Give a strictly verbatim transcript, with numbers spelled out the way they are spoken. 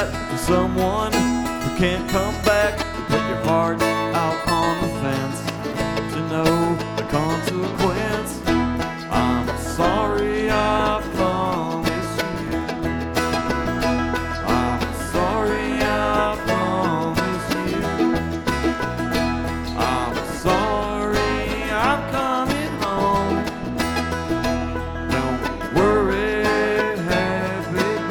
that to someone who can't come back when your heart